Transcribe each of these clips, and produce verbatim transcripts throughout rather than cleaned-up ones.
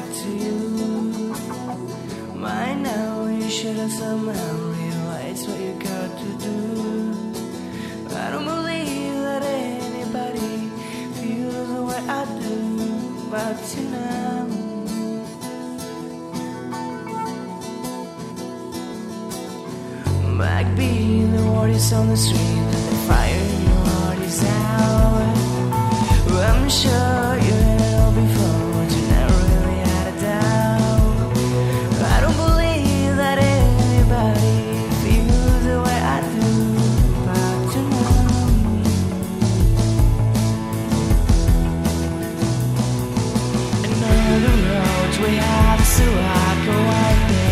to you. By now you should have somehow realized what you got to do. I don't believe that anybody feels the way I do about you now. Backbeat, the word is on the street and the fire in your heart is out. I'm sure you had it all before, but you never really had a doubt. I don't believe that anybody feels the way I do about you now. And all the roads we have to walk one day,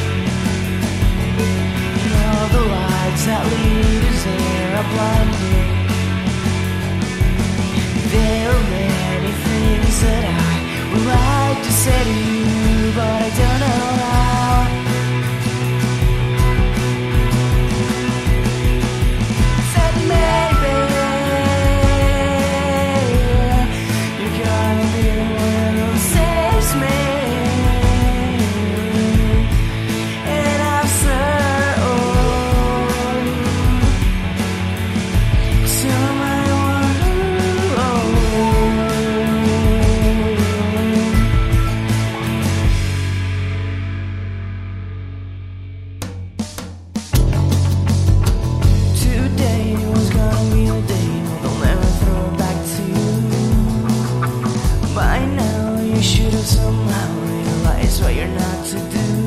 the lights that lead us there are blinding. There are many things that I would like to say to you, but I don't know how. Said maybe you're gonna be the one who saves me. And I've searched somehow realize what you're not to do.